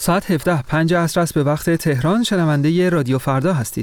ساعت 17:05 عصر است به وقت تهران. شنونده رادیو فردا هستید.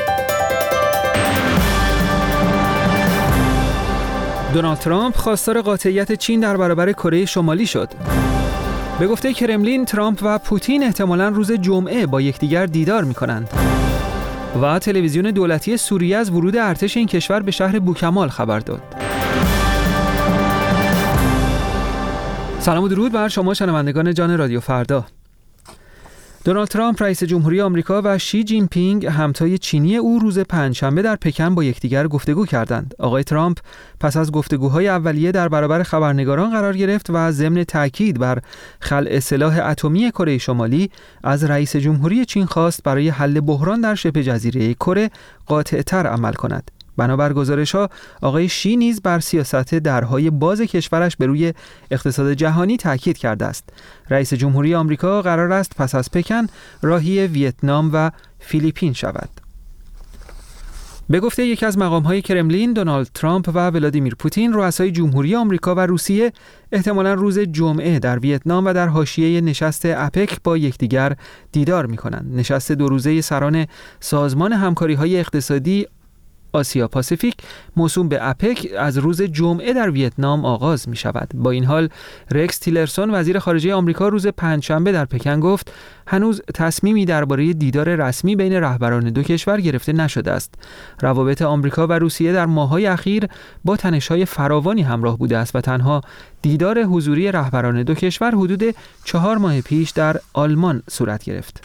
دونالد ترامپ خواستار قاطعیت چین در برابر کره شمالی شد. به گفته کرملین، ترامپ و پوتین احتمالاً روز جمعه با یکدیگر دیدار می‌کنند. و تلویزیون دولتی سوریه از ورود ارتش این کشور به شهر بوکمال خبر داد. سلام و درود بر شما شنوندگان جان رادیو فردا. دونالد ترامپ رئیس جمهوری آمریکا و شی جین پینگ همتای چینی او روز پنجشنبه در پکن با یکدیگر گفتگو کردند. آقای ترامپ پس از گفتگوهای اولیه در برابر خبرنگاران قرار گرفت و ضمن تاکید بر خلع سلاح اتمی کره شمالی از رئیس جمهوری چین خواست برای حل بحران در شبه جزیره کره قاطع‌تر عمل کند. بنابر گزارش‌ها آقای شی نیز بر سیاست درهای باز کشورش به روی اقتصاد جهانی تاکید کرده است. رئیس جمهوری آمریکا قرار است پس از پکن راهی ویتنام و فیلیپین شود. به گفته یکی از مقام‌های کرملین، دونالد ترامپ و ولادیمیر پوتین رؤسای جمهوری آمریکا و روسیه احتمالاً روز جمعه در ویتنام و در حاشیه نشست اپک با یکدیگر دیدار می‌کنند. نشست دو روزه سران سازمان همکاری‌های اقتصادی آسیا پاسیفیک موسوم به اپک از روز جمعه در ویتنام آغاز می شود. با این حال رکس تیلرسون وزیر خارجه آمریکا روز پنجشنبه در پکن گفت هنوز تصمیمی درباره دیدار رسمی بین رهبران دو کشور گرفته نشده است. روابط آمریکا و روسیه در ماه‌های اخیر با تنش‌های فراوانی همراه بوده است و تنها دیدار حضوری رهبران دو کشور حدود 4 ماه پیش در آلمان صورت گرفت.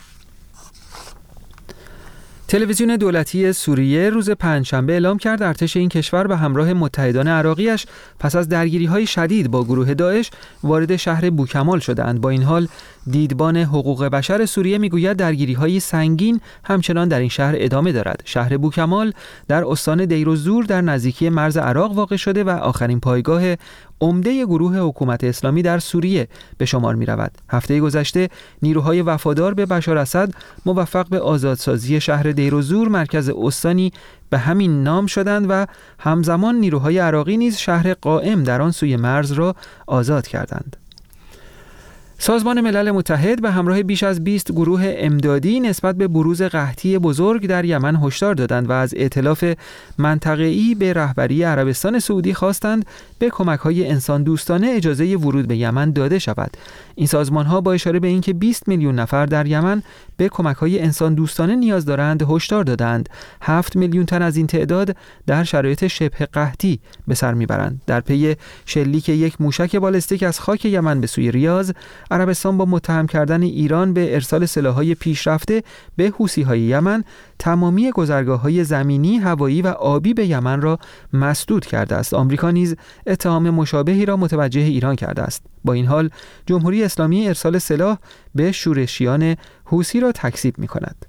تلویزیون دولتی سوریه روز پنجشنبه اعلام کرد ارتش این کشور به همراه متحدان عراقیش پس از درگیری‌های شدید با گروه داعش وارد شهر بوکمال شدند. با این حال دیدبان حقوق بشر سوریه میگوید درگیری‌های سنگین همچنان در این شهر ادامه دارد. شهر بوکمال در استان دیرالزور در نزدیکی مرز عراق واقع شده و آخرین پایگاه عمده گروه حکومت اسلامی در سوریه به شمار می رود. هفته گذشته نیروهای وفادار به بشار اسد موفق به آزادسازی شهر دیرالزور مرکز استانی به همین نام شدند و همزمان نیروهای عراقی نیز شهر قائم در آن سوی مرز را آزاد کردند. سازمان ملل متحد به همراه بیش از 20 گروه امدادی نسبت به بروز قحطی بزرگ در یمن هشدار دادند و از ائتلاف منطقه‌ای به رهبری عربستان سعودی خواستند به کمک‌های انسان دوستانه اجازه ورود به یمن داده شود. این سازمان‌ها با اشاره به اینکه 20 میلیون نفر در یمن به کمک‌های انسان دوستانه نیاز دارند هشدار دادند 7 میلیون تن از این تعداد در شرایط شبه قحطی به سر میبرند. در پی شلیک یک موشک بالستیک از خاک یمن به سوی ریاض، عربستان با متهم کردن ایران به ارسال سلاح‌های پیشرفته به حوثی‌های یمن تمامی گذرگاه‌های زمینی، هوایی و آبی به یمن را مسدود کرده است. آمریکا نیز اتهام مشابهی را متوجه ایران کرده است. با این حال جمهوری اسلامی ارسال سلاح به شورشیان حوثی را تکذیب می‌کند.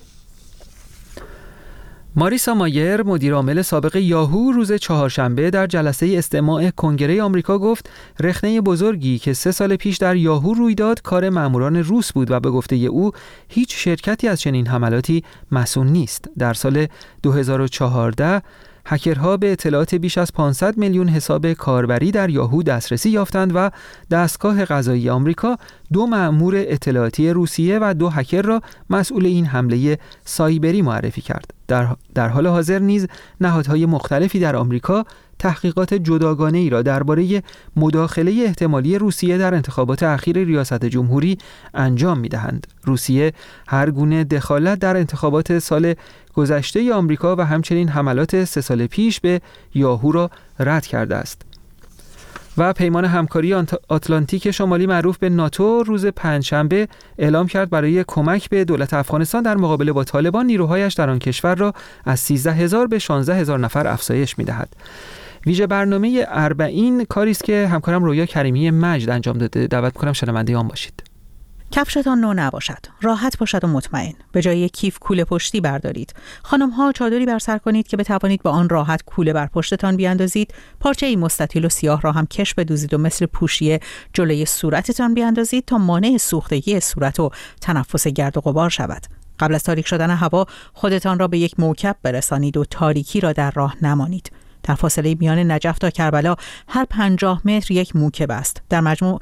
ماریسا مایر مدیر عامل سابق یاهو روز چهارشنبه در جلسه استماع کنگره آمریکا گفت رخنه بزرگی که 3 سال پیش در یاهو روی داد کار ماموران روس بود و به گفته او هیچ شرکتی از چنین حملاتی مسئول نیست. در سال 2014 هکرها به اطلاعات بیش از 500 میلیون حساب کاربری در یاهو دسترسی یافتند و دستگاه قضایی آمریکا 2 مأمور اطلاعاتی روسیه و 2 هکر را مسئول این حمله سایبری معرفی کرد. در حال حاضر نیز نهادهای مختلفی در آمریکا تحقیقات جداگانه‌ای را درباره مداخله احتمالی روسیه در انتخابات اخیر ریاست جمهوری انجام می‌دهند. روسیه هر گونه دخالت در انتخابات سال گذشته آمریکا و همچنین حملات 3 سال پیش به یاهو را رد کرده است. و پیمان همکاری آتلانتیک شمالی معروف به ناتو روز پنجشنبه اعلام کرد برای کمک به دولت افغانستان در مقابله با طالبان نیروهایش در آن کشور را از 13,000 به 16,000 نفر افزایش می‌دهد. ویژه برنامه 40 کاری است که همکارم رویا کریمی مجد انجام داده. دعوت می‌کنم شنونده آن باشید. کفشتان نو نباشد، راحت باشد و مطمئن. به جای کیف کوله پشتی بردارید. خانم‌ها چادری بر سر کنید که بتوانید با آن راحت کوله بر پشتتان بیاندازید. پارچه‌ای مستطیل و سیاه را هم کش بدوزید و مثل پوشیه جلوی صورتتان بیاندازید تا مانع سوختگی صورت و تنفس گرد و غبار شود. قبل از تاریک شدن هوا خودتان را به یک موکب برسانید و تاریکی را در راه نمانید. در فاصله میان نجف تا کربلا هر 50 متر یک موکب است. در مجموع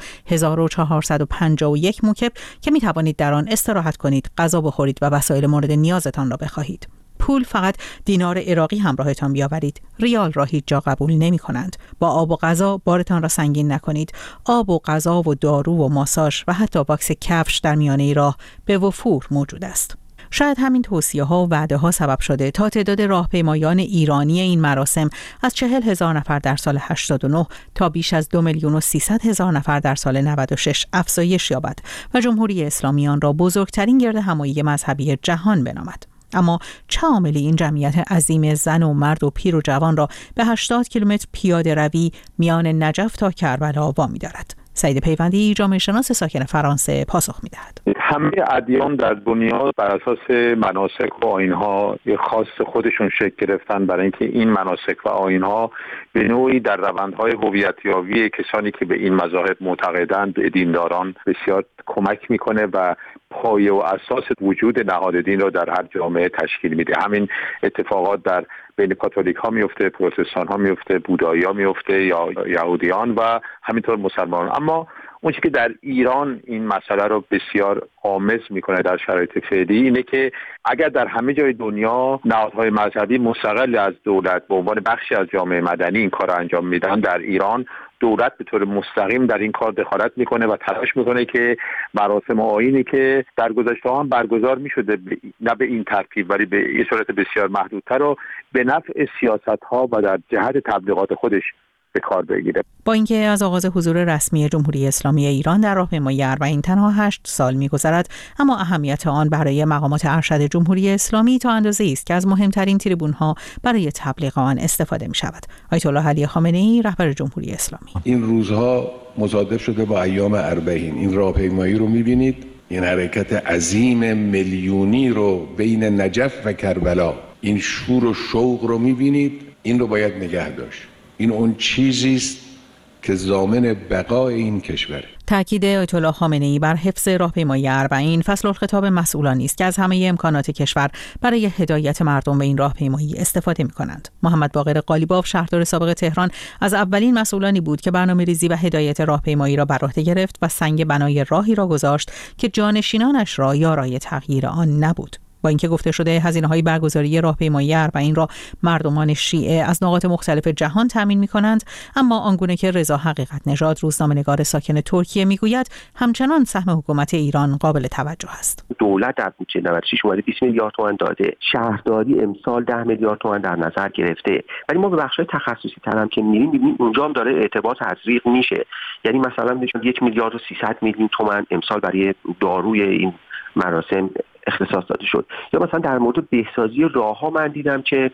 1451 موکب که می توانید در آن استراحت کنید، غذا بخورید و وسایل مورد نیازتان را بخواهید. پول فقط دینار عراقی همراهتان بیاورید. ریال را هیچ جا قبول نمی کنند. با آب و غذا بارتان را سنگین نکنید. آب و غذا و دارو و ماساژ و حتی واکس کفش در میانه راه به وفور موجود است. شاید همین توصیه‌ها و وعده‌ها سبب شده تا تعداد راهپیمایان ایرانی این مراسم از 40,000 نفر در سال 89 تا بیش از 2,300,000 نفر در سال 96 افزایش یابد و جمهوری اسلامی آن را بزرگترین گردهمایی مذهبی جهان بنامد. اما چه عاملی این جمعیت عظیم زن و مرد و پیر و جوان را به 80 کیلومتر پیاده روی میان نجف تا کربلا وامی دارد؟ سعید پیوندی، جامعه شناس ساکن فرانسه، پاسخ می‌دهد. همه ادیان در دنیا بر اساس مناسک و آیین‌ها خاص خودشون شکل گرفتن، برای اینکه این مناسک و آیین‌ها به نوعی در روندهای هویت‌یابی کسانی که به این مذاهب معتقدند به دینداران بسیار کمک میکنه و پایه و اساس وجود نهاد دین را در هر جامعه تشکیل میده. همین اتفاقات در بین کاتولیک ها میفته، پروتستان ها میفته، بودایی ها میفته یا یهودیان و همینطور مسلمانان. اما اون چیزی که در ایران این مسئله رو بسیار غامض میکنه در شرایط فعلی اینه که اگر در همه جای دنیا نهادهای مذهبی مستقل از دولت به عنوان بخشی از جامعه مدنی این کار رو انجام میدن، در ایران دولت به طور مستقیم در این کار دخالت میکنه و تلاش میکنه که مراسم آیینی که در گذشته هم برگزار میشده، نه به این ترتیب ولی به یه صورت بسیار محدودتر و به نفع سیاست ها و در جهت تبلیغات خودش به کار بگیره. با اینکه از آغاز حضور رسمی جمهوری اسلامی ایران در راهپیمایی اربعین تنها 8 سال می‌گذرد، اما اهمیت آن برای مقامات ارشد جمهوری اسلامی تا اندازه‌ای است که از مهمترین تریبون‌ها برای تبلیغ آن استفاده می‌شود. آیت الله علی خامنه‌ای، رهبر جمهوری اسلامی: این روزها مصادف شده با ایام اربعین. این راهپیمایی رو می‌بینید، این حرکت عظیم میلیونی رو بین نجف و کربلا، این شور و شوق رو می‌بینید. این رو باید نگه داشت. این اون چیزی است که ضامن بقای این کشوره. تأکید آیت الله خامنه‌ای بر حفظ راهپیمایی اربعین فصل الخطاب مسئولانی است که از همه امکانات کشور برای هدایت مردم به این راهپیمایی استفاده می‌کنند. محمد باقر قالیباف، شهردار سابق تهران، از اولین مسئولانی بود که برنامه‌ریزی و هدایت راهپیمایی را بر عهده گرفت و سنگ بنای راهی را گذاشت که جانشینانش را یارای تغییر آن نبود. با اینکه گفته شده هزینه‌های برگزاری راهپیمایی اربعین را مردمان شیعه از نقاط مختلف جهان تامین می‌کنند، اما آنگونه که رضا حقیقت نژاد، روزنامه‌نگار ساکن ترکیه، میگوید همچنان سهم حکومت ایران قابل توجه است. دولت در بودجه 96 اومده 20 میلیارد تومان داده، شهرداری امسال 10 میلیارد تومان در نظر گرفته، ولی ما به بخش‌های تخصصی تر هم که می‌بینیم اونجا هم داره اعتبار تزریق میشه. یعنی مثلا 1 میلیارد و 300 میلیون تومان امسال برای داروی این مراسم اختصاص داده شد. یا مثلا در مورد بهسازی راه‌ها من دیدم که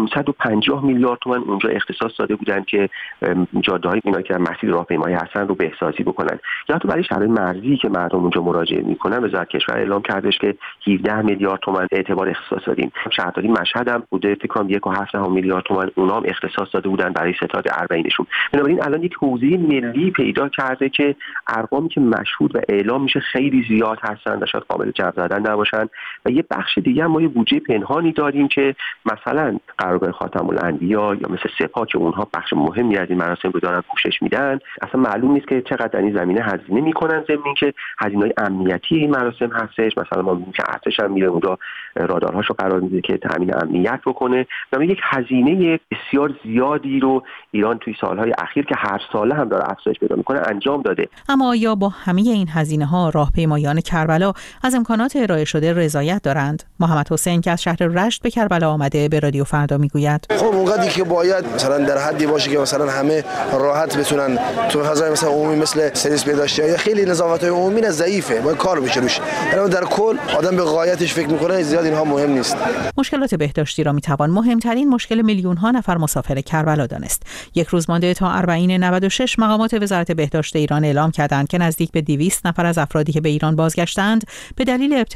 550 میلیارد تومان اونجا اختصاص داده بودن که جاده‌های اینا که در مسیر راهپیمایی هستن رو بهسازی بکنن. یا حتی برای شهرهای مرزی که مردم اونجا مراجعه میکنن وزارت کشور اعلام کردش که 17 میلیارد تومان اعتبار اختصاص دادیم. شهرداری مشهد هم بوده فکر کنم 1.7 میلیارد تومان اونا هم اختصاص داده بودن برای ستاد اربعینشون. بنابراین الان یک حوزه ملی پیدا کرده که ارقامی که مشهود و اعلام میشه خیلی زیاد هستن و شاید قابل جمع زدن نباشن. و یه بخش دیگه هم ما یه بودجه پنهانی داریم که مثلا قرابه خاتم الانبیا یا مثل سپاه که اونها بخش مهمی از این مراسم رو دارن پوشش میدن، اصلا معلوم نیست که چقدر در این زمینه هزینه میکنن، ضمن اینکه هزینه‌های امنیتی این مراسم هستش. مثلا ما می‌بینیم که ارتش هم میره اونجا رادارهاشو قرار میده که تامین امنیت بکنه. یعنی یک هزینه بسیار زیادی رو ایران توی سالهای اخیر که هر ساله هم داره افزایش پیدا میکنه انجام داده. اما آیا با همه این هزینه‌ها راهپیمایان کربلا از امکانات ارائه شده رضایت دارند؟ محمد حسین که از شهر رشت به کربلا آمده به رادیو فردا میگوید: خب اونقدری که باید مثلا در حدی باشه که مثلا همه راحت بتونن تو فضای مثلا عمومی مثل سرویس بهداشتی یا خیلی نظافت‌های عمومی ضعیفه، باید کار بشه روش. یعنی در کل آدم به غایتش فکر میکنه، زیاد اینها مهم نیست. مشکلات بهداشتی را میتوان مهمترین مشکل میلیون‌ها نفر مسافر کربلا دانست. یک روز مانده تا اربعین 96 مقامات وزارت بهداشت ایران اعلام کردند که نزدیک به 200 نفر از افرادی که به ایران بازگشتند به دلیل ابتلا به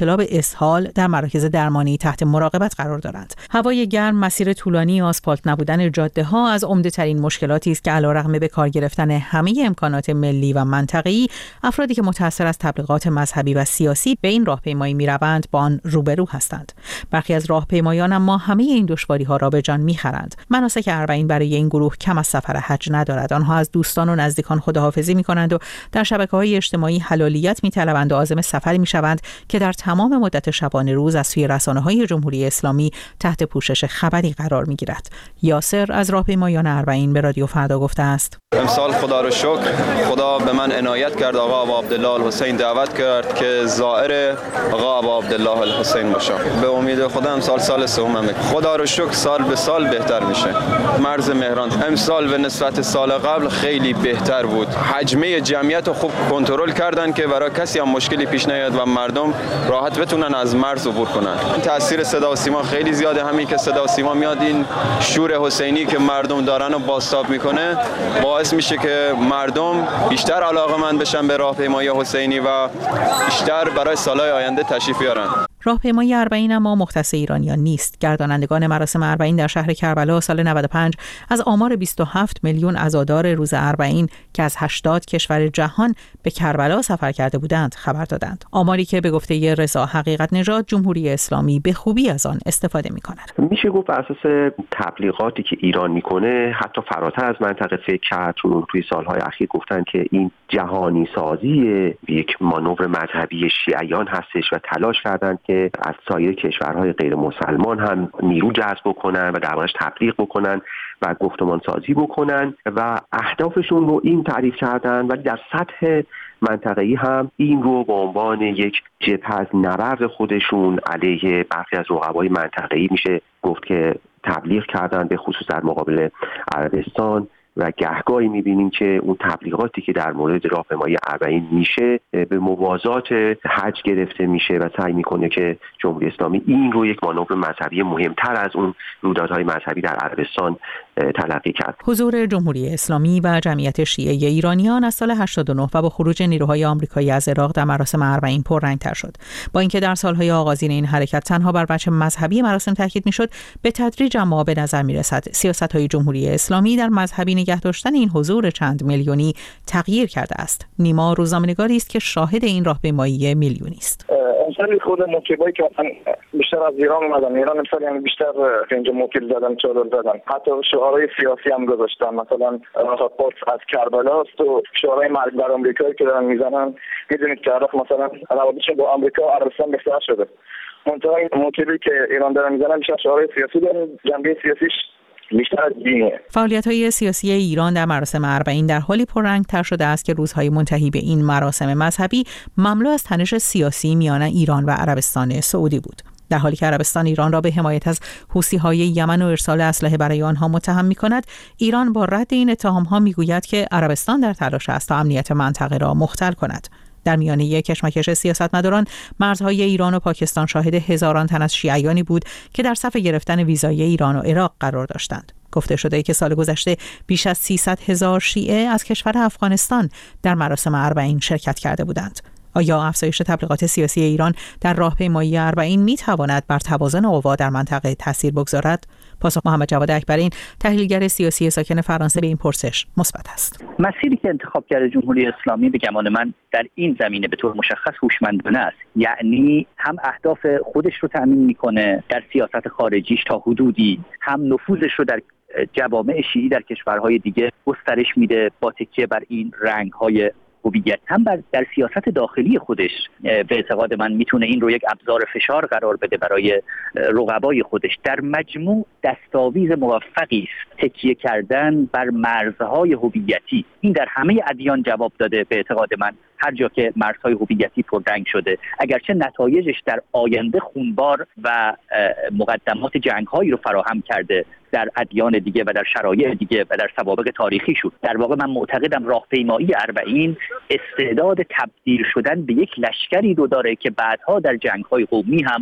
اسهال در مراکز درمانی تحت مراقبت قرار دارند. هوای گرم، مسیر طولانی، آسفالت نبودن جاده‌ها از عمده‌ترین مشکلاتی است که علیرغم به کار گرفتن همه امکانات ملی و منطقه‌ای، افرادی که متأثر از تبلیغات مذهبی و سیاسی به این راهپیمایی می‌روند با آن روبرو هستند. برخی از راهپیمایان اما همه این دشواری‌ها را به جان می‌خرند. مناسک 40 برای این گروه کم از سفر حج ندارد. آنها از دوستان و نزدیکان خداحافظی می‌کنند و در شبکه‌های اجتماعی حلالیت می‌طلبند و عازم سفری می‌شوند که در تمام مدت شبانه روز از سوی رسانه‌های جمهوری اسلامی تحت پوشش خبری قرار می‌گیرد. یاسر از راهپیمایان 40 به رادیو فردا گفته است: امسال خدا رو شکر، خدا به من عنایت کرد، آقا ابا عبدالله الحسین دعوت کرد که زائر آقا ابا عبدالله الحسین باشم. به امید خدا امسال سال سومم. خدا رو شکر سال به سال بهتر میشه. مرز مهران امسال به نسبت سال قبل خیلی بهتر بود. حجمه جمعیت رو خوب کنترل کردن که برای کسی هم مشکلی پیش نیاد و مردم راحت بتونن از مرز عبور کنن. تاثیر صدا و سیما خیلی زیاده. همین که صدا و سیما میاد، این شور حسینی که مردم دارن و بازتاب میکنه باعث میشه که مردم بیشتر علاقه‌مند بشن به راهپیمایی حسینی و بیشتر برای سالهای آینده تشریف بیارن. راهپیمایی 40 اما مختص ایرانیان نیست. گردانندگان مراسم 40 در شهر کربلا سال 95 از آمار 27 میلیون عزادار روز 40 که از 80 کشور جهان به کربلا سفر کرده بودند خبر دادند. آماری که به گفته رضا حقیقت نژاد جمهوری اسلامی به خوبی از آن استفاده می‌کند. میشه گفت بر اساس تبلیغاتی که ایران میکنه حتی فراتر از منطقه فکر کرد. توی سالهای اخیر گفتن که این جهانی سازی یک مانور مذهبی شیعیان هستش و تلاش کردند که از سایر کشورهای غیر مسلمان هم نیرو جذب بکنن و در واقعش تبلیغ بکنن و گفتمان سازی بکنن و اهدافشون رو این تعریف کردن، ولی در سطح منطقه‌ای هم این رو به عنوان یک جبهه از نبرد خودشون علیه برخی از رقبای منطقه‌ای میشه گفت که تبلیغ کردن، به خصوص در مقابل عربستان. و گهگاهی می‌بینیم که اون تبلیغاتی که در مورد راهپیمایی 40 میشه به موازات حج گرفته میشه و سعی میکنه که جمهوری اسلامی این رو یک مانور مذهبی مهمتر از اون رویدادهای مذهبی در عربستان تلقی کرد. حضور جمهوری اسلامی و جمعیت شیعه ایرانیان از سال 89 و با خروج نیروهای آمریکایی از عراق در مراسم 40 پررنگ‌تر شد. با اینکه در سالهای آغازین این حرکت تنها بر وجه مذهبی مراسم تاکید میشد، به تدریج اما به نظر میرسد سیاست‌های جمهوری اسلامی در مذهبی نگه داشتن این حضور چند میلیونی تغییر کرده است. نیما روزنامه‌نگاری است که شاهد این راهپیمایی میلیونی است. امسال خود موکبایی که بیشتر از ایران اومدن، ایران امسال یعنی بیشتر اینجا موکل زدن، چادر زدن، حتی شعارهای سیاسی هم گذاشتن. مثلا راپورت از کربلا است و شعارهای مرگ بر آمریکایی که دارن میزنن. میدونید که عراق مثلا روابطش با آمریکا و عربستان بهتر شده. منتها این موکبی که ایران دارن میزنن بیشتر شعارهای سیاسی دارن، جنبه سیاسیش بیشتر از دینه. فعالیت‌های سیاسی ایران در مراسم 40 در حالی پررنگ‌تر شده است که روزهای منتهی به این مراسم مذهبی مملو از تنش سیاسی میان ایران و عربستان سعودی بود. در حالی که عربستان ایران را به حمایت از حوثی‌های یمن و ارسال اسلحه برای آنها متهم می‌کند، ایران با رد این اتهام‌ها می‌گوید که عربستان در تلاش است تا امنیت منطقه را مختل کند. در میانه کشمکش سیاستمداران، مرزهای ایران و پاکستان شاهد هزاران تن از شیعیانی بود که در صف گرفتن ویزای ایران و عراق قرار داشتند. گفته شده که سال گذشته بیش از 300,000 شیعه از کشور افغانستان در مراسم 40 شرکت کرده بودند. آیا افزایش تبلیغات سیاسی ایران در راهپیمایی 40 می‌تواند بر توازن قوا در منطقه تاثیر بگذارد؟ پاسخ محمد جواد اکبرین، تحلیلگر سیاسی ساکن فرانسه، به این پرسش مثبت است. مسیری که انتخاب کرده جمهوری اسلامی به گمان من در این زمینه به طور مشخص هوشمندانه است. یعنی هم اهداف خودش رو تأمین می‌کنه در سیاست خارجیش تا حدودی، هم نفوذش رو در جوامع شیعی در کشورهای دیگه گسترش میده با تکیه بر این رنگ‌های هویت. هم در سیاست داخلی خودش به اعتقاد من میتونه این رو یک ابزار فشار قرار بده برای رقبای خودش. در مجموع دستاویز موفقی است تکیه کردن بر مرزهای هویتی. این در همه ادیان جواب داده به اعتقاد من. هر جا که مرزهای هویتی پررنگ شده، اگرچه نتایجش در آینده خونبار و مقدمات جنگ‌هایی رو فراهم کرده در ادیان دیگه و در شرایع دیگه و در سوابق تاریخی شد. در واقع من معتقدم راهپیمایی 40 استعداد تبدیل شدن به یک لشکری رو داره که بعدها در جنگ‌های قومی هم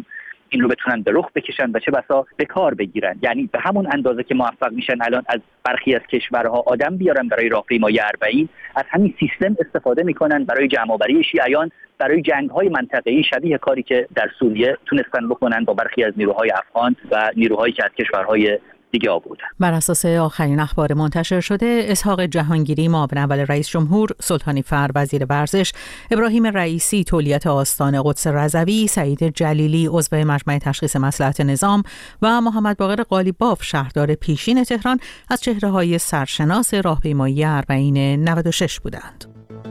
این رو بتونن به رخ بکشن و چه بسا به کار بگیرن. یعنی به همون اندازه که موفق میشن الان از برخی از کشورها آدم بیارن برای راهپیمایی 40، از همین سیستم استفاده میکنن برای جمع‌آوری شیعیان، برای جنگ‌های منطقه‌ای شبیه کاری که در سوریه تونستن بکنن با برخی از نیروهای افغان و نیروهایی که از کشورهای دیگه آوردن. بر اساس آخرین اخبار منتشر شده، اسحاق جهانگیری معاون اول رئیس جمهور، سلطانی فر وزیر ورزش، ابراهیم رئیسی تولیت آستان قدس رضوی، سعید جلیلی عضو مجمع تشخیص مصلحت نظام و محمد باقر قالیباف شهردار پیشین تهران از چهره‌های سرشناس راهپیمایی 40 96 بودند.